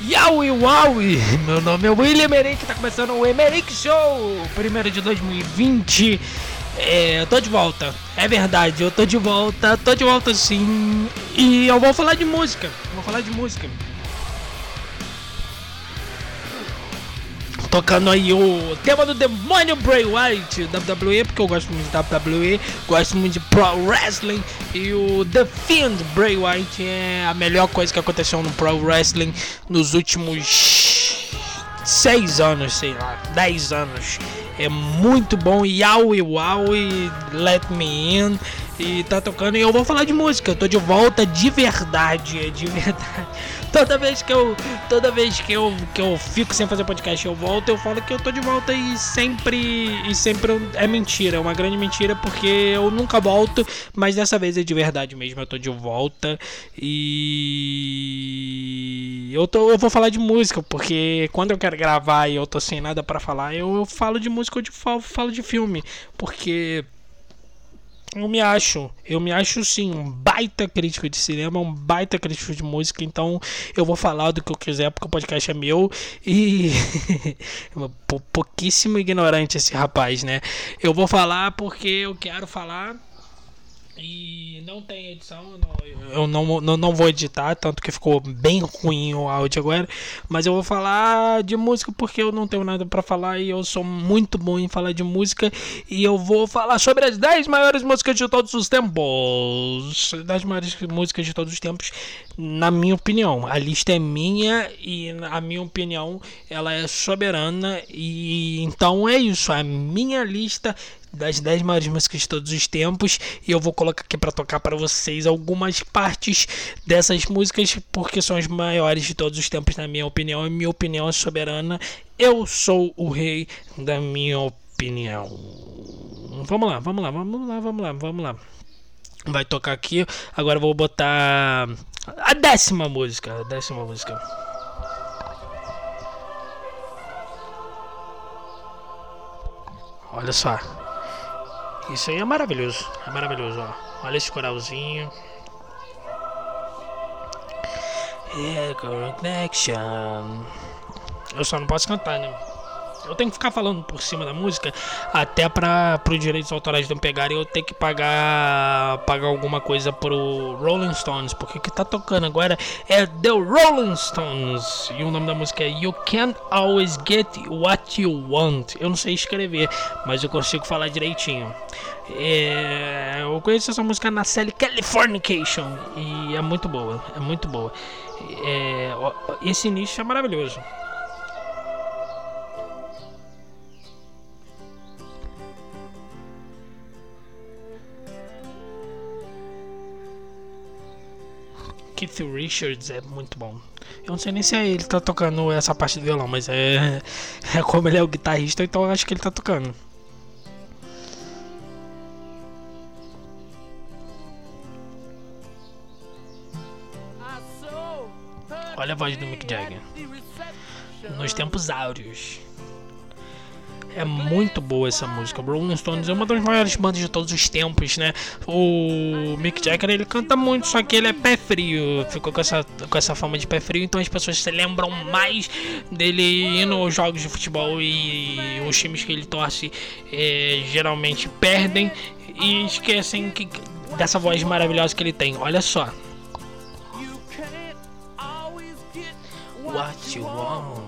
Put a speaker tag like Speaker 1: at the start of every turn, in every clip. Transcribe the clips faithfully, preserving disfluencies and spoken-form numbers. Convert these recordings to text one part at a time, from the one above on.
Speaker 1: Yowie Wowie! Meu nome é William Emerick, tá começando o Emerick Show, primeiro de dois mil e vinte. É, eu tô de volta, é verdade, eu tô de volta, tô de volta sim. E eu vou falar de música, vou falar de música. Tocando aí o tema do demônio Bray Wyatt, W W E, porque eu gosto muito de W W E, gosto muito de Pro Wrestling. E o The Fiend Bray Wyatt é a melhor coisa que aconteceu no Pro Wrestling nos últimos seis anos, sei lá, dez anos. É muito bom, Yowie Wowie, Let Me In. E tá tocando e eu vou falar de música. Eu tô de volta de verdade, é de verdade. Toda vez que eu, toda vez que eu, que eu fico sem fazer podcast, eu volto, eu falo que eu tô de volta e sempre, e sempre é mentira, é uma grande mentira, porque eu nunca volto, mas dessa vez é de verdade mesmo, eu tô de volta e eu tô, eu vou falar de música, porque quando eu quero gravar e eu tô sem nada pra falar, eu, eu falo de música ou de falo, falo de filme, porque Eu me acho, eu me acho sim um baita crítico de cinema, um baita crítico de música, então eu vou falar do que eu quiser porque o podcast é meu e pouquíssimo ignorante esse rapaz, né? Eu vou falar porque eu quero falar e não tem edição, eu não, não, não vou editar, tanto que ficou bem ruim o áudio agora, mas eu vou falar de música porque eu não tenho nada pra falar e eu sou muito bom em falar de música e eu vou falar sobre as dez maiores músicas de todos os tempos, dez maiores músicas de todos os tempos, na minha opinião. A lista é minha e a minha opinião ela é soberana e então é isso, a minha lista das dez maiores músicas de todos os tempos e eu vou colocar aqui para tocar para vocês algumas partes dessas músicas porque são as maiores de todos os tempos na minha opinião e minha opinião é soberana, eu sou o rei da minha opinião. Vamos lá, vamos lá, vamos lá, vamos lá, vamos lá. Vai tocar aqui, agora eu vou botar a décima música, a décima música. Olha só. Isso aí é maravilhoso, é maravilhoso, ó. Olha esse coralzinho. Yeah, connection. Eu só não posso cantar, né? Eu tenho que ficar falando por cima da música até para os direitos autorais não pegarem. Eu tenho que pagar pagar alguma coisa pro Rolling Stones, porque o que tá tocando agora é The Rolling Stones e o nome da música é You Can't Always Get What You Want. Eu não sei escrever, mas eu consigo falar direitinho. É, eu conheço essa música na série Californication e é muito boa, é muito boa. É, esse início é maravilhoso. Keith Richards é muito bom. Eu não sei nem se é ele que tá tocando essa parte do violão, mas é, é como ele é o guitarrista, então eu acho que ele tá tocando. Olha a voz do Mick Jagger nos tempos áureos. É muito boa essa música. Rolling Stones é uma das maiores bandas de todos os tempos, né? O Mick Jagger, ele canta muito, só que ele é pé frio. Ficou com essa, com essa fama de pé frio, então as pessoas se lembram mais dele indo aos jogos de futebol e os times que ele torce é, geralmente perdem e esquecem que, dessa voz maravilhosa que ele tem. Olha só. What you want?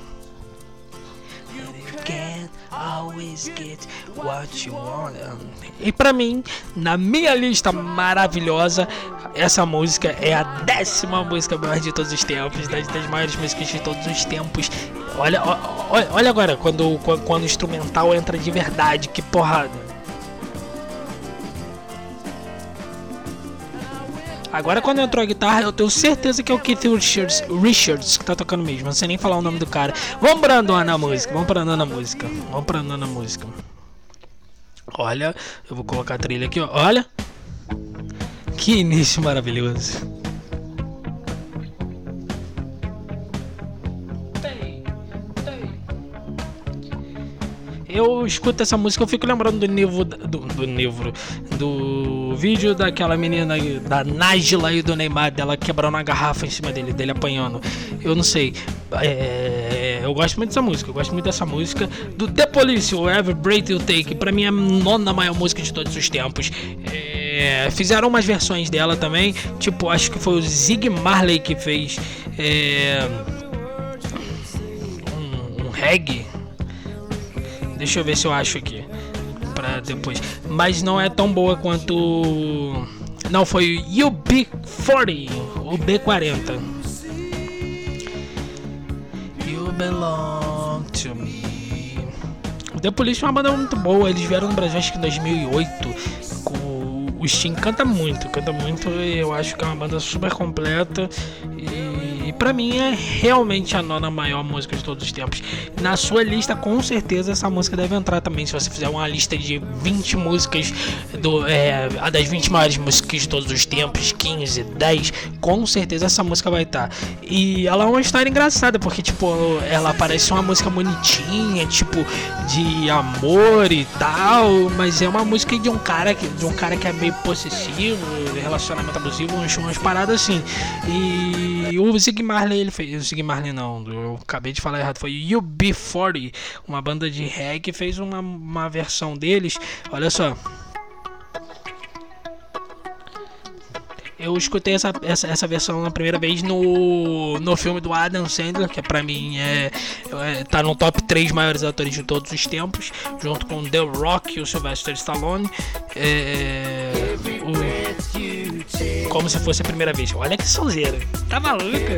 Speaker 1: Can't always get what you want. E pra mim, na minha lista maravilhosa, essa música é a décima música maior de todos os tempos, das, das maiores músicas de todos os tempos. Olha, olha, olha agora quando, quando o instrumental entra de verdade, que porrada. Agora quando entrou a guitarra, eu tenho certeza que é o Keith Richards, Richards que tá tocando mesmo. Não sei nem falar o nome do cara. Vamos pra andar na música, vamos pra andar na música. Vamos pra andar na música. Olha, eu vou colocar a trilha aqui, ó. Olha. Que início maravilhoso. Eu escuto essa música, eu fico lembrando do livro do, do livro do o vídeo daquela menina aí, da Nájila e do Neymar, dela quebrando a garrafa em cima dele, dele apanhando. Eu não sei. É, eu gosto muito dessa música, eu gosto muito dessa música. Do The Police, o Every Breath You Take, pra mim é a nona maior música de todos os tempos. É, fizeram umas versões dela também, tipo, acho que foi o Zig Marley que fez é, um, um reggae. Deixa eu ver se eu acho aqui pra depois. Mas não é tão boa quanto. Não, foi o U B quarenta, o B quarenta. You belong to me. O The Police é uma banda muito boa. Eles vieram no Brasil acho que em dois mil e oito. Com o Sting canta muito, canta muito. E eu acho que é uma banda super completa. E, e pra mim é realmente a nona maior música de todos os tempos. Na sua lista, com certeza, essa música deve entrar também. Se você fizer uma lista de vinte músicas, do, é, a das vinte maiores músicas de todos os tempos, quinze, dez, com certeza essa música vai estar. E ela é uma história engraçada, porque tipo, ela parece uma música bonitinha, tipo, de amor e tal, mas é uma música de um cara que, de um cara que é meio possessivo, relacionamento abusivo, umas, umas paradas assim. E o Zig Marley, ele fez. O Zig Marley não, eu acabei de falar errado, foi U B quarenta, uma banda de reggae, fez uma, uma versão deles. Olha só. Eu escutei essa, essa, essa versão na primeira vez no, no filme do Adam Sandler, que pra mim é, é, tá no top três maiores atores de todos os tempos, junto com The Rock e o Sylvester Stallone. É, o, como se fosse a primeira vez. Olha que sonzeira. Tá maluca?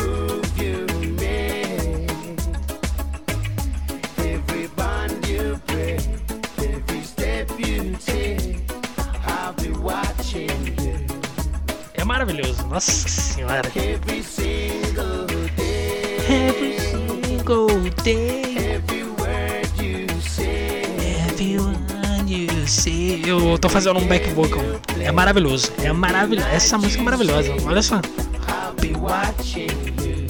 Speaker 1: É maravilhoso, nossa senhora. Every single day, every single day, every word you say, everyone you say. Eu tô fazendo um back vocal. É maravilhoso, é maravilhoso. Essa música é maravilhosa. Olha só. I'll be watching you.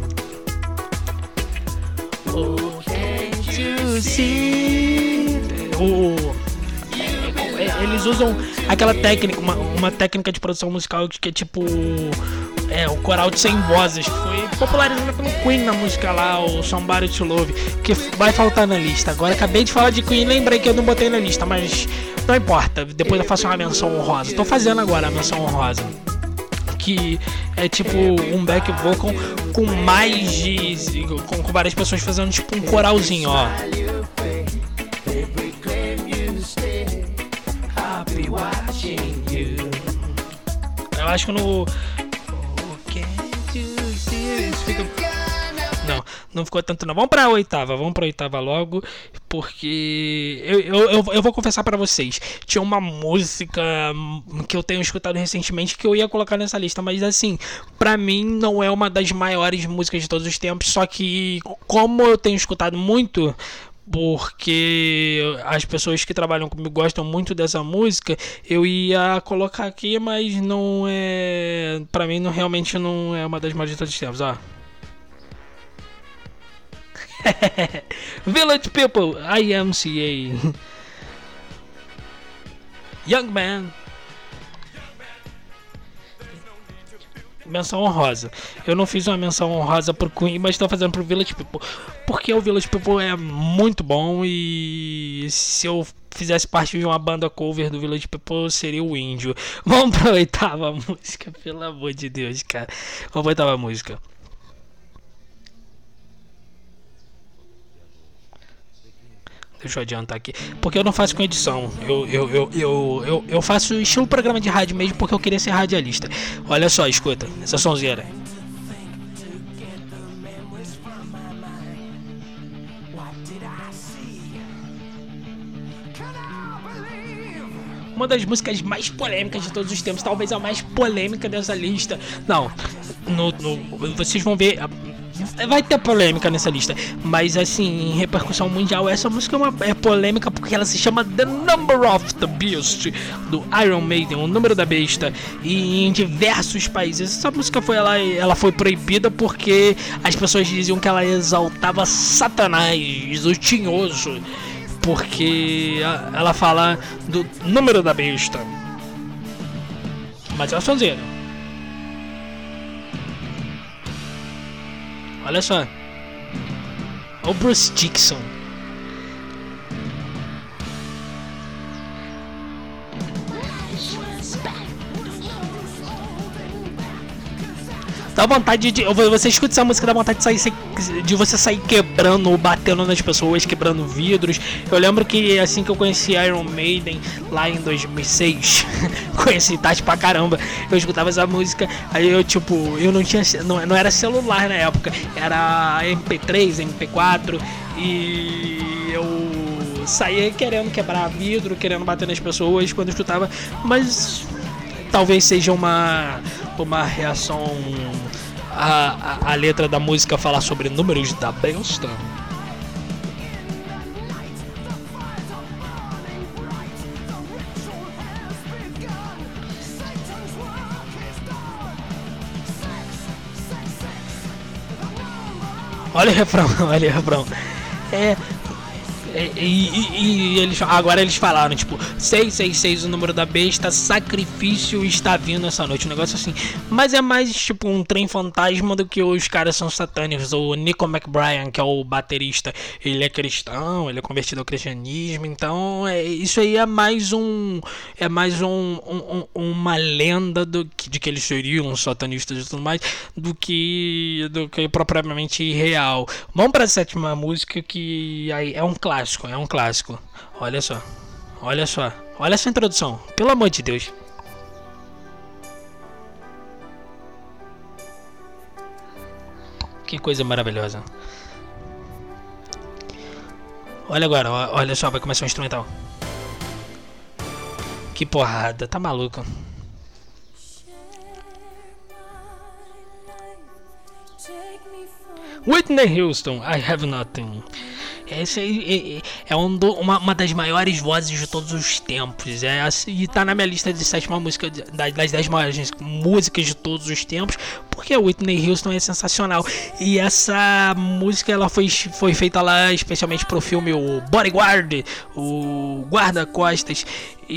Speaker 1: Oh, can't you see? Oh. Eles usam aquela técnica, uma, uma técnica de produção musical que é tipo é, o coral de cem vozes, que foi popularizada pelo Queen na música lá, o Somebody to Love, que vai faltar na lista. Agora acabei de falar de Queen, lembrei que eu não botei na lista, mas não importa, depois eu faço uma menção honrosa. Tô fazendo agora a menção honrosa, que é tipo um back vocal com mais de com, com várias pessoas fazendo tipo um coralzinho, ó. Eu acho que no Não, não ficou tanto não. Vamos pra oitava, vamos pra oitava logo. Porque eu, eu, eu, eu vou confessar pra vocês, tinha uma música que eu tenho escutado recentemente que eu ia colocar nessa lista, mas assim, pra mim não é uma das maiores músicas de todos os tempos. Só que como eu tenho escutado muito, porque as pessoas que trabalham comigo gostam muito dessa música, eu ia colocar aqui, mas não é, pra mim não, realmente não é uma das maiores de todos os tempos, ó. Village People, I M C A. Young Man. Menção honrosa. Eu não fiz uma menção honrosa pro Queen, mas estou fazendo pro Village People, porque o Village People é muito bom. E se eu fizesse parte de uma banda cover do Village People, seria o Índio. Vamos pra oitava música, pelo amor de Deus, cara. Vamos pra oitava música. Deixa eu adiantar aqui, porque eu não faço com edição. Eu, eu, eu, eu, eu, eu faço estilo programa de rádio mesmo, porque eu queria ser radialista. Olha só, escuta, essa sonzeira. Uma das músicas mais polêmicas de todos os tempos, talvez a mais polêmica dessa lista. Não, no, no, vocês vão ver. Vai ter polêmica nessa lista, mas assim, em repercussão mundial, essa música é, uma, é polêmica porque ela se chama The Number of the Beast, do Iron Maiden, o número da besta. E em diversos países essa música foi, ela, ela foi proibida porque as pessoas diziam que ela exaltava Satanás, o tinhoso, porque ela fala do número da besta. Mas é uma sonzeira. Olha só. Olha o Bruce Dickinson. Dá vontade de. Você escuta essa música, dá vontade de sair de você sair quebrando, batendo nas pessoas, quebrando vidros. Eu lembro que assim que eu conheci Iron Maiden lá em dois mil e seis, conheci tarde pra caramba. Eu escutava essa música, aí eu tipo, eu não tinha. Não, não era celular na época, era M P três, M P quatro e eu saía querendo quebrar vidro, querendo bater nas pessoas quando eu escutava, mas talvez seja uma, uma reação a, a, a letra da música falar sobre números da besta. Olha o refrão, olha o refrão. É. E, e, e eles, agora eles falaram, tipo, seiscentos e sessenta e seis o número da besta, sacrifício está vindo essa noite, um negócio assim. Mas é mais tipo um trem fantasma do que os caras são satânicos. O Nico McBrien, que é o baterista, ele é cristão, ele é convertido ao cristianismo. Então é, isso aí é mais um é mais um, um, um, uma lenda do, de que eles seriam satanistas e tudo mais, do que, do que propriamente real. Vamos para a sétima música, que aí é um clássico. É um clássico. Olha só. Olha só. Olha essa introdução. Pelo amor de Deus. Que coisa maravilhosa. Olha agora. Olha só. Vai começar o instrumental. Que porrada. Tá maluco. Whitney Houston, I Have Nothing. Essa é, é, é um do, uma, uma das maiores vozes de todos os tempos. É, e tá na minha lista de sétima música das dez maiores músicas de todos os tempos, porque a Whitney Houston é sensacional. E essa música ela foi, foi feita lá especialmente pro filme o Bodyguard, o Guarda-Costas.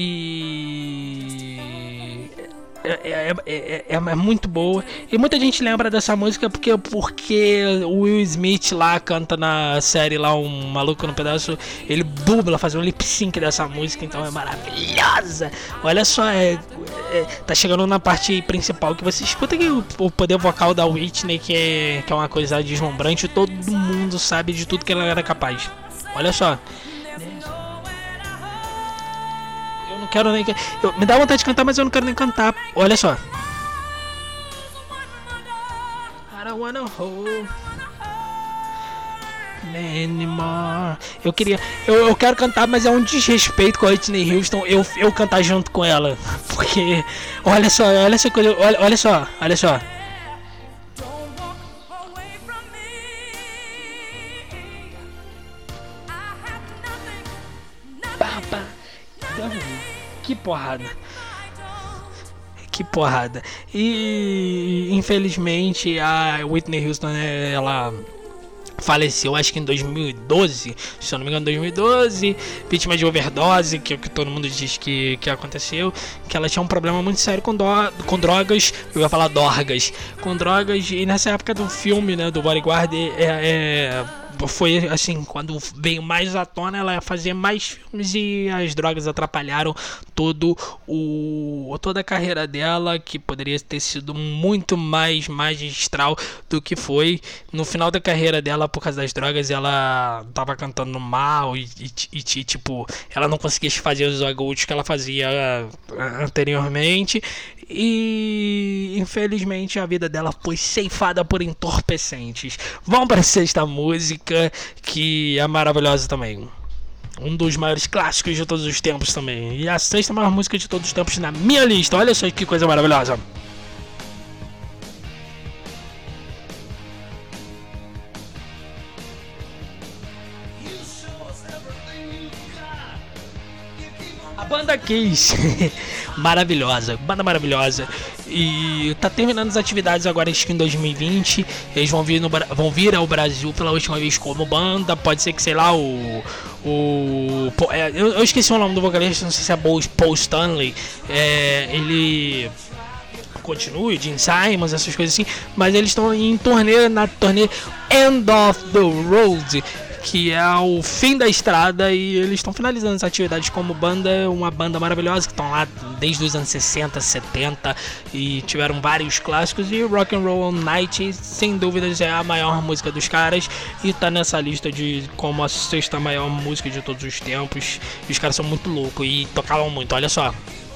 Speaker 1: E É, é, é, é, é muito boa. E muita gente lembra dessa música porque, porque o Will Smith lá canta na série lá, um maluco no pedaço. Ele dubla, faz um lip sync dessa música. Então é maravilhosa. Olha só, é, é, tá chegando na parte principal que você escuta aqui o, o poder vocal da Whitney, que é, que é uma coisa deslumbrante. Todo mundo sabe de tudo que ela era capaz. Olha só. Não quero nem. Eu, me dá vontade de cantar, mas eu não quero nem cantar. Olha só. I don't wanna hold anymore. Eu queria. Eu, eu quero cantar, mas é um desrespeito com a Whitney Houston eu, eu cantar junto com ela. Porque. Olha só, olha essa coisa. Olha, olha só, olha só. Que porrada. Que porrada. E infelizmente a Whitney Houston, ela faleceu, acho que em dois mil e doze, se eu não me engano, dois mil e doze, vítima de overdose, que é o que todo mundo diz que, que aconteceu, que ela tinha um problema muito sério com, do, com drogas, eu ia falar dorgas, com drogas, e nessa época do filme, né, do Bodyguard, é, é foi assim, quando veio mais à tona, ela ia fazer mais filmes e as drogas atrapalharam todo o, toda a carreira dela, que poderia ter sido muito mais magistral do que foi. No final da carreira dela, por causa das drogas, ela tava cantando mal e, e, e tipo, ela não conseguia fazer os agudos que ela fazia anteriormente. E infelizmente a vida dela foi ceifada por entorpecentes. Vamos para a sexta música, que é maravilhosa também. Um dos maiores clássicos de todos os tempos também. E a sexta maior música de todos os tempos na minha lista. Olha só que coisa maravilhosa. A banda Kiss. Maravilhosa, banda maravilhosa. E tá terminando as atividades agora, acho que em dois mil e vinte. Eles vão vir, no, vão vir ao Brasil pela última vez como banda. Pode ser que, sei lá, o. o eu, eu esqueci o nome do vocalista, não sei se é Paul Stanley. É, ele. continue, Gene Simons, essas coisas assim, mas eles estão em turnê, na turnê End of the Road, que é o fim da estrada, e eles estão finalizando as atividades como banda, uma banda maravilhosa que estão lá desde os anos sessenta, setenta e tiveram vários clássicos, e Rock and Roll All Night sem dúvidas é a maior música dos caras e tá nessa lista de como a sexta maior música de todos os tempos. E os caras são muito loucos e tocavam muito, olha só.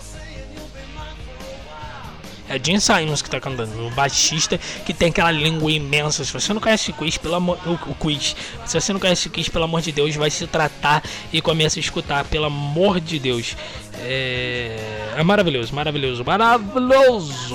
Speaker 1: É Gene Simons que tá cantando, um baixista que tem aquela língua imensa. Se você não conhece o Quiz, pelo amor, o, o Quiz, se você não conhece o Quiz, pelo amor de Deus, vai se tratar e começa a escutar, pelo amor de Deus. É, é maravilhoso, maravilhoso, maravilhoso.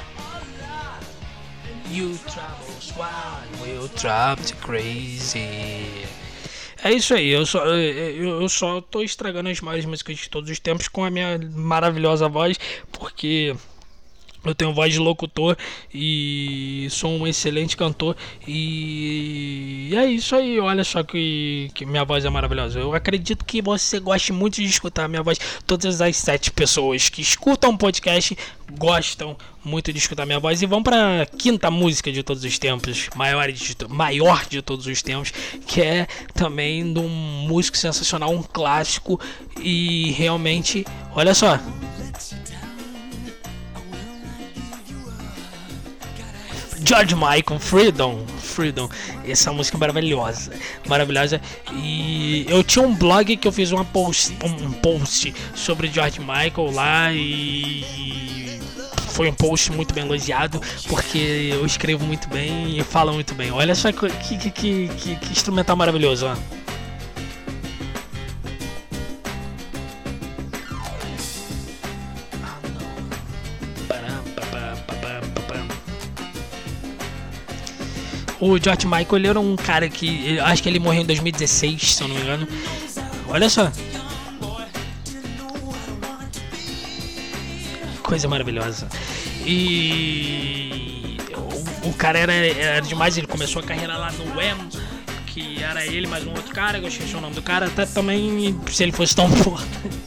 Speaker 1: You troubles one will drop to crazy. É isso aí, eu só, eu, eu só tô estragando as maiores músicas de todos os tempos com a minha maravilhosa voz, porque eu tenho voz de locutor e sou um excelente cantor, e é isso aí. Olha só que, que minha voz é maravilhosa. Eu acredito que você goste muito de escutar a minha voz. Todas as sete pessoas que escutam o podcast gostam muito de escutar minha voz. E vamos para a quinta música de todos os tempos, maior de, maior de todos os tempos, que é também de um músico sensacional, um clássico, e realmente, olha só. George Michael, Freedom, Freedom, essa música é maravilhosa, maravilhosa, e eu tinha um blog que eu fiz uma post, um post sobre George Michael lá, e foi um post muito bem elogiado, porque eu escrevo muito bem e falo muito bem. Olha só que, que, que, que, que instrumental maravilhoso, ó. O George Michael, ele era um cara que, acho que ele morreu em dois mil e dezesseis, se eu não me engano. Olha só. Coisa maravilhosa. E o, o cara era, era demais, ele começou a carreira lá no Wham, que era ele mais um outro cara, eu esqueci o nome do cara, até também, se ele fosse tão importante.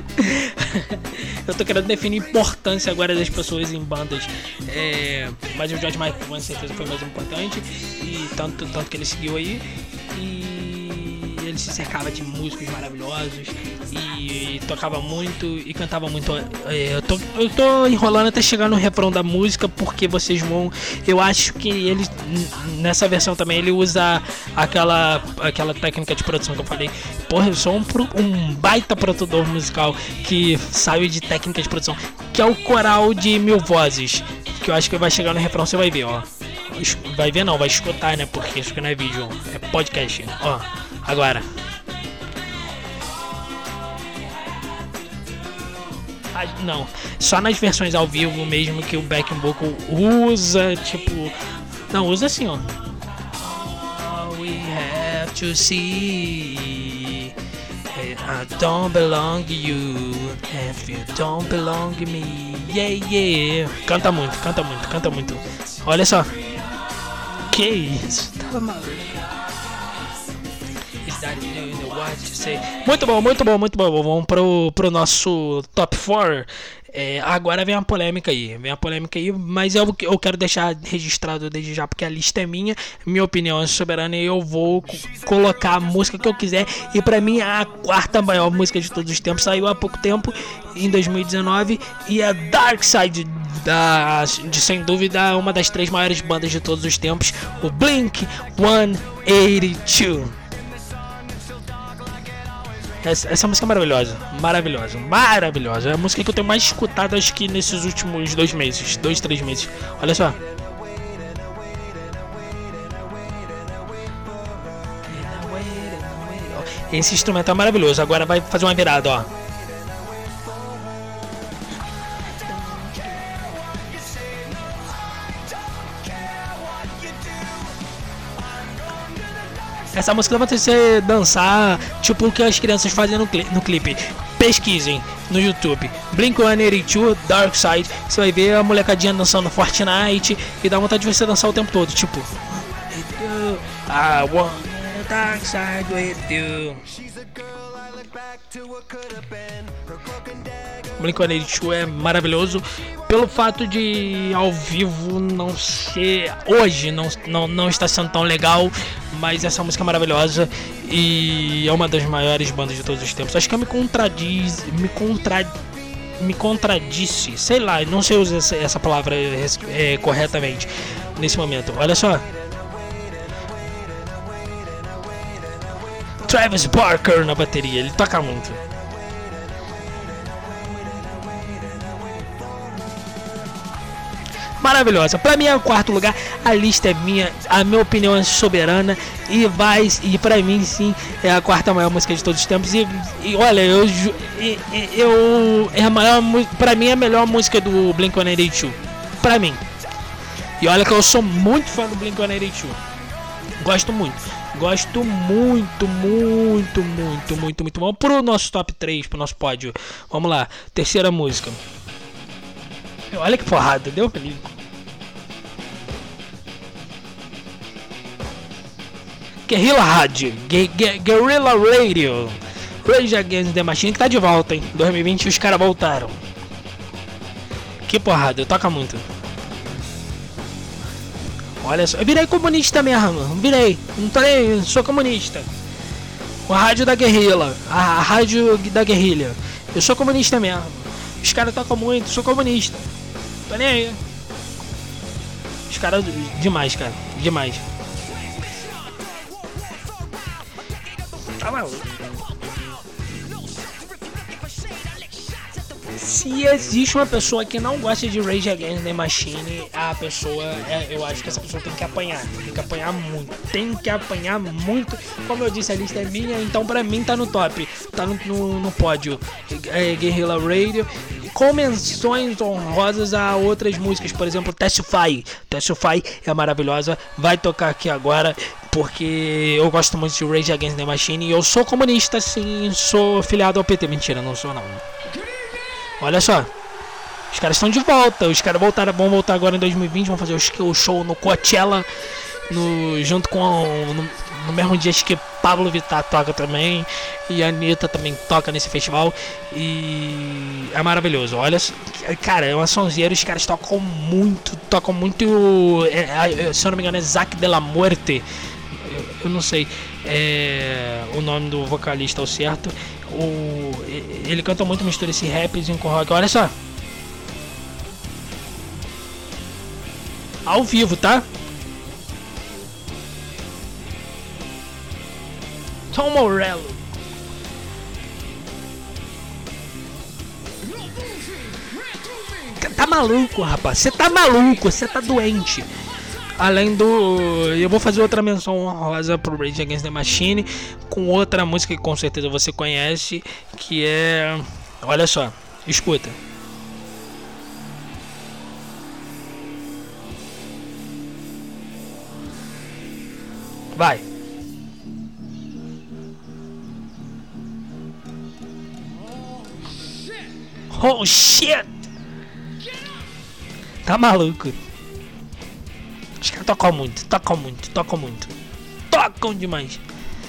Speaker 1: Eu tô querendo definir a importância agora das pessoas em bandas, é, mas o George Michael com certeza foi mais importante, e tanto, tanto que ele seguiu aí, e ele se cercava de músicos maravilhosos, e, e tocava muito e cantava muito. É, eu, tô, eu tô enrolando até chegar no refrão da música, porque vocês vão, eu acho que ele nessa versão também ele usa aquela, aquela técnica de produção que eu falei. Porra, eu sou um, um baita produtor musical que sabe de técnica de produção, que é o coral de mil vozes, que eu acho que vai chegar no refrão, você vai ver, ó. Vai ver não, vai escutar, né, porque isso aqui não é vídeo, é podcast, ó. Agora ah, não, só nas versões ao vivo mesmo que o backing vocal usa, tipo, não, usa assim, ó. Oh, we have to see, I don't belong to you, if you don't belong to me, yeah, yeah. Canta muito, canta muito, canta muito. Olha só. Que isso? Tá maluco. Muito bom, muito bom, muito bom. Vamos pro, pro nosso top quatro. É, agora vem a polêmica aí, vem a polêmica aí, mas eu, eu quero deixar registrado desde já, porque a lista é minha, minha opinião é soberana, e eu vou colocar a música que eu quiser, e pra mim a quarta maior música de todos os tempos saiu há pouco tempo, em dois mil e dezenove, e é Dark Side, da, de sem dúvida uma das três maiores bandas de todos os tempos, o Blink one eighty-two. Essa, essa música é maravilhosa, maravilhosa, maravilhosa. É a música que eu tenho mais escutado, acho que nesses últimos dois meses, dois, três meses. Olha só. Esse instrumento é maravilhoso. Agora vai fazer uma virada, ó. Essa música vai você dançar, tipo o que as crianças fazem no, cli no clipe. Pesquisem no YouTube, Blink one eighty-two, Dark Side. Você vai ver a molecadinha dançando Fortnite e dá vontade de você dançar o tempo todo, tipo I want a dark side with you. Blink one eighty-two é maravilhoso pelo fato de ao vivo não ser, hoje não, não, não está sendo tão legal, mas essa música é maravilhosa e é uma das maiores bandas de todos os tempos. Acho que eu me contradiz, me contra, me contradisse, sei lá, não sei usar essa, essa palavra é, corretamente nesse momento. Olha só, Travis Barker na bateria, ele toca muito. Maravilhosa, pra mim é o quarto lugar. A lista é minha, a minha opinião é soberana e vai, e pra mim sim é a quarta maior música de todos os tempos. E, e olha, eu, eu, eu é a maior, pra mim é a melhor música do Blink one eighty-two, pra mim. E olha que eu sou muito fã do Blink one eighty-two, gosto muito. Gosto muito, muito, muito, muito, muito. Vamos pro nosso top três, pro nosso pódio. Vamos lá, terceira música. Olha que porrada, deu feliz. Guerrilla Radio, Guerrilla Radio, Rage Against the Machine, que tá de volta, hein? dois mil e vinte os caras voltaram. Que porrada, toca muito. Olha só, eu virei comunista mesmo, virei, não tô nem, sou comunista. O rádio da guerrilla, a, a rádio da guerrilha, eu sou comunista mesmo. Os caras tocam muito, sou comunista. Tô nem aí. Os caras, demais, cara, demais. Tá maluco. Se existe uma pessoa que não gosta de Rage Against the Machine, a pessoa, é, eu acho que essa pessoa tem que apanhar, tem que apanhar muito, tem que apanhar muito. Como eu disse, a lista é minha, então pra mim tá no top, tá no, no, no pódio. É, Guerrilla Radio, com menções honrosas a outras músicas, por exemplo, Testify. Testify é maravilhosa, vai tocar aqui agora, porque eu gosto muito de Rage Against the Machine e eu sou comunista, sim, sou filiado ao P T. Mentira, não sou não. Olha só, os caras estão de volta, os caras voltaram, vão voltar agora em dois mil e vinte, vão fazer o show no Coachella, no, junto com, no, no mesmo dia acho que Pablo Vittar toca também, e a Anitta também toca nesse festival, e é maravilhoso. Olha, cara, é uma sonzeira, os caras tocam muito, tocam muito, é, se eu não me engano é Zack de la Muerte, eu, eu não sei é, o nome do vocalista ao certo. O, ele canta muito, mistura esse rapzinho com rock. Olha só, ao vivo, tá? Tom Morello. Tá maluco, rapaz? Você tá maluco? Você tá doente? Além do... eu vou fazer outra menção honrosa pro Rage Against the Machine com outra música que com certeza você conhece, que é... olha só, escuta. Vai. Oh shit! Tá maluco? Os caras tocam muito, tocam muito, tocam muito. Tocam demais.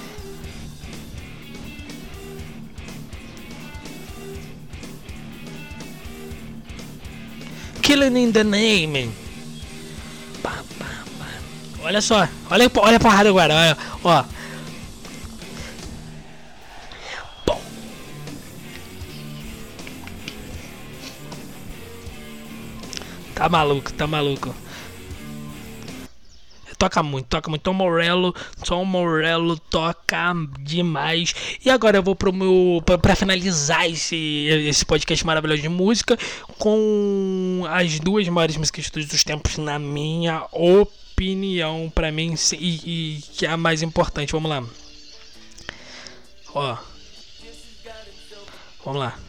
Speaker 1: Killing in the Name. Pá, pá, pá. Olha só, olha, olha a porrada agora, olha, ó. Bom. Tá maluco, tá maluco. Toca muito, toca muito. Tom Morello, Tom Morello toca demais. E agora eu vou pro meu, pra, pra finalizar esse, esse podcast maravilhoso de música com as duas maiores músicas de todos os tempos, na minha opinião, pra mim, e, e que é a mais importante. Vamos lá. Ó. Vamos lá.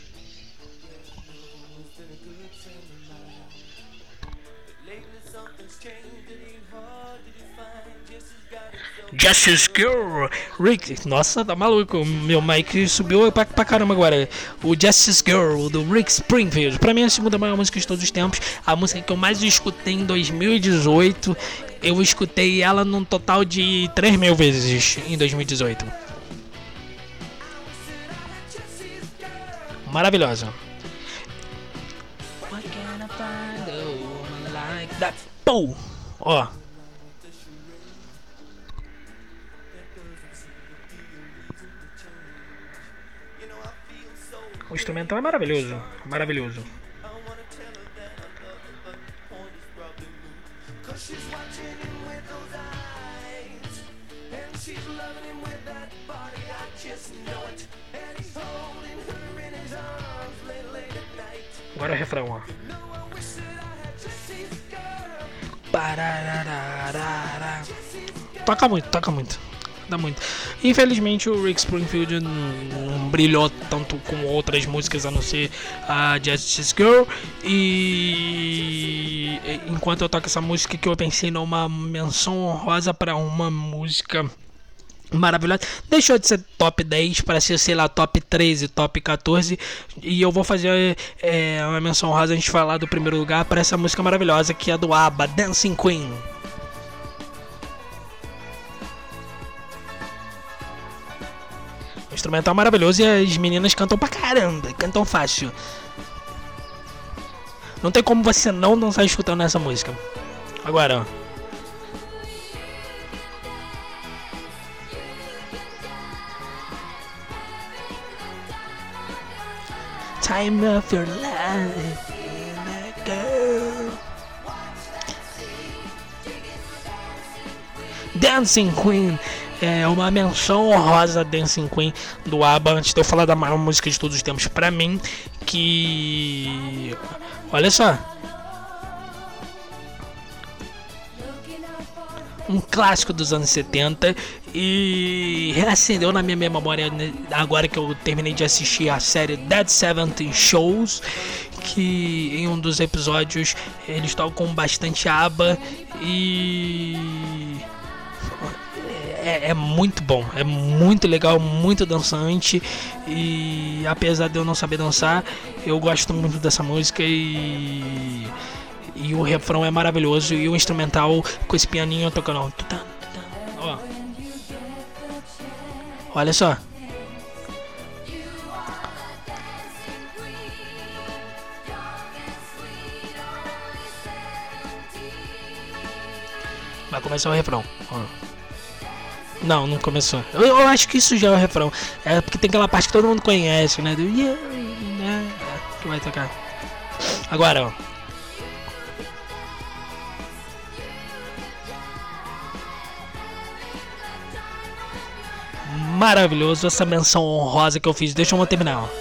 Speaker 1: Justice Girl, Rick, nossa, tá maluco, meu mic subiu pra, pra caramba agora. O Justice Girl, do Rick Springfield, pra mim é a segunda maior música de todos os tempos, a música que eu mais escutei em dois mil e dezoito, eu escutei ela num total de três mil vezes em dois mil e dezoito. Maravilhosa. Show! Ó. O instrumental é maravilhoso, maravilhoso. Agora o refrão, ó. Toca muito, toca muito. Dá muito. Infelizmente o Rick Springfield não brilhou tanto com outras músicas a não ser a Justice Girl. E enquanto eu toco essa música que eu pensei numa menção honrosa para uma música maravilhosa, deixou de ser top dez para ser, sei lá, top treze, top quatorze. E eu vou fazer é, uma menção honrosa a gente falar do primeiro lugar para essa música maravilhosa que é do ABBA, Dancing Queen. O instrumental maravilhoso e as meninas cantam pra caramba, cantam fácil. Não tem como você não dançar escutando essa música. Agora, ó. Time of your life, girl. Dancing Queen. É uma menção honrosa a Dancing Queen do ABBA. Antes de eu falar da maior música de todos os tempos pra mim, que... olha só. Um clássico dos anos setenta e reacendeu na minha memória agora que eu terminei de assistir a série Dead Seventeen Shows, que em um dos episódios eles tocam bastante ABBA e... É, é muito bom, é muito legal, muito dançante. E apesar de eu não saber dançar, eu gosto muito dessa música e, e o refrão é maravilhoso. E o instrumental com esse pianinho tocando. Ó. Olha só. Vai começar o refrão. Ó. Não, não começou. Eu, eu acho que isso já é o refrão. É porque tem aquela parte que todo mundo conhece, né? Do yeah, yeah, que vai tocar. Agora, ó. Maravilhoso essa menção honrosa que eu fiz. Deixa eu terminar, ó.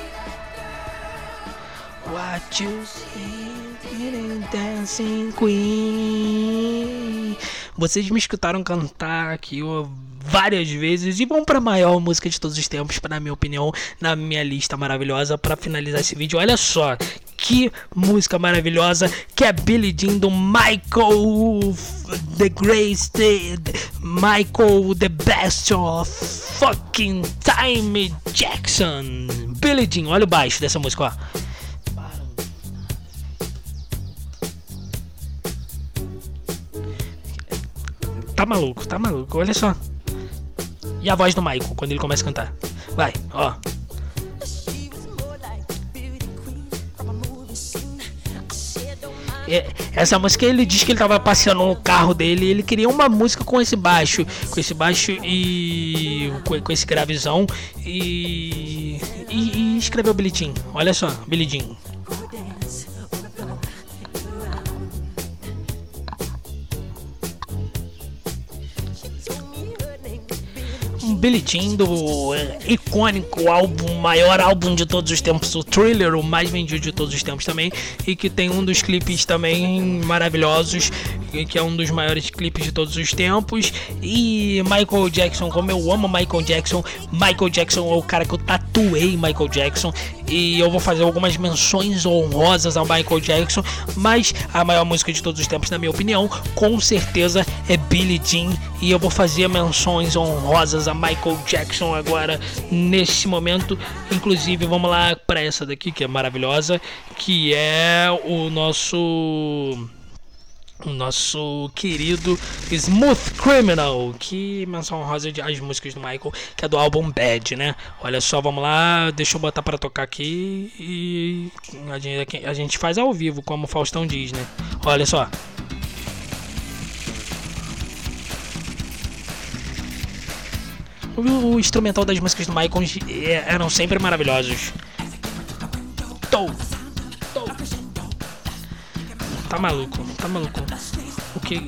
Speaker 1: What you see, Dancing Queen. Vocês me escutaram cantar aqui ó, várias vezes e vão para a maior música de todos os tempos, na minha opinião, na minha lista maravilhosa para finalizar esse vídeo. Olha só, que música maravilhosa, que é Billie Jean do Michael the Great, Michael the Best of fucking Time Jackson. Billie Jean, olha o baixo dessa música, ó. Tá maluco, tá maluco, olha só. E a voz do Michael quando ele começa a cantar. Vai, ó. Essa música ele diz que ele tava passeando no carro dele e ele queria uma música com esse baixo. Com esse baixo e. com, com esse gravizão. E. E, e escreveu Billie Jean. Olha só, Billie Jean. Billie Jean do é, icônico álbum, maior álbum de todos os tempos, o Thriller, o mais vendido de todos os tempos também, e que tem um dos clipes também maravilhosos, que é um dos maiores clipes de todos os tempos. E Michael Jackson, como eu amo Michael Jackson, Michael Jackson é o cara que eu tatuei Michael Jackson, e eu vou fazer algumas menções honrosas ao Michael Jackson, mas a maior música de todos os tempos, na minha opinião, com certeza é Billie Jean, e eu vou fazer menções honrosas a Michael Jackson agora, nesse momento. Inclusive, vamos lá para essa daqui, que é maravilhosa, que é o nosso... o nosso querido Smooth Criminal, que menção honrosa de as músicas do Michael, que é do álbum Bad, né? Olha só, vamos lá, deixa eu botar para tocar aqui e a gente, a gente faz ao vivo, como o Faustão diz, né? Olha só. O, o instrumental das músicas do Michael eram sempre maravilhosos. Tô, tô. Tá maluco, tá maluco. O que?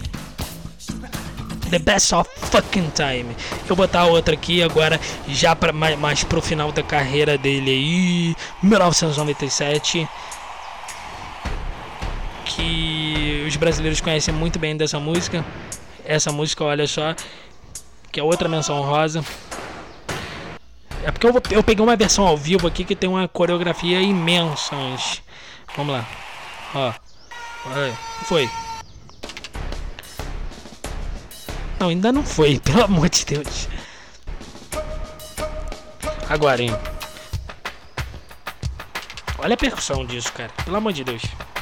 Speaker 1: The best of fucking time. Eu vou botar outra aqui agora, já pra, mais, mais pro final da carreira dele aí, mil novecentos e noventa e sete. Que os brasileiros conhecem muito bem dessa música. Essa música, olha só, que é outra menção honrosa. É porque eu, vou, eu peguei uma versão ao vivo aqui que tem uma coreografia imensa. Vamos lá. Ó. Foi. Não, ainda não foi, pelo amor de Deus. Agora, hein. Olha a percussão disso, cara. Pelo amor de Deus.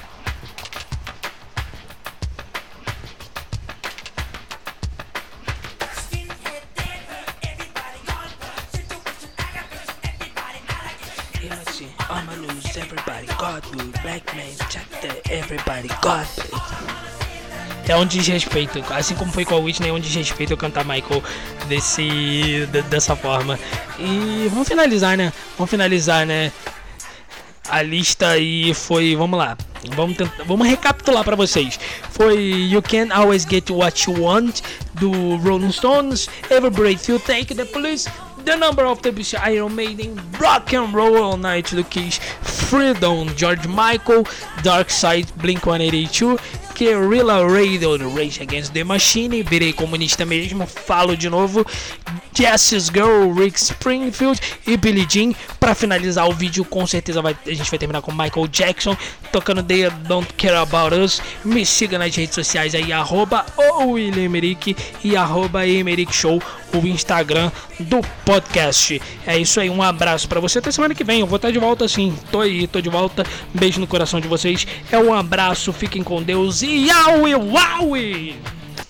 Speaker 1: I'ma lose everybody, God blue, black man, check that everybody, God blue. É um desrespeito, assim como foi com a Whitney, é um desrespeito eu cantar Michael desse, de, dessa forma. E vamos finalizar, né? Vamos finalizar, né? A lista aí foi, vamos lá, vamos, tentar, vamos recapitular pra vocês. Foi You Can't Always Get What You Want, do Rolling Stones, Every Breath You Take, The Police, The Number of the Beast, Iron Maiden, Rock and Roll All Night, do Kiss, Freedom, George Michael, Dark Side, Blink one eighty-two, Guerrilla Radio, do Rage Against the Machine, virei comunista mesmo, falo de novo, Jess's Girl, Rick Springfield e Billie Jean. Pra finalizar o vídeo, com certeza vai, a gente vai terminar com Michael Jackson tocando They Don't Care About Us. Me siga nas redes sociais aí, arroba o William Emerick e arroba Emerick Show, o Instagram do podcast. É isso aí, um abraço pra você, até semana que vem, eu vou estar de volta sim, tô aí, tô de volta, beijo no coração de vocês, é um abraço, fiquem com Deus e aui, aui!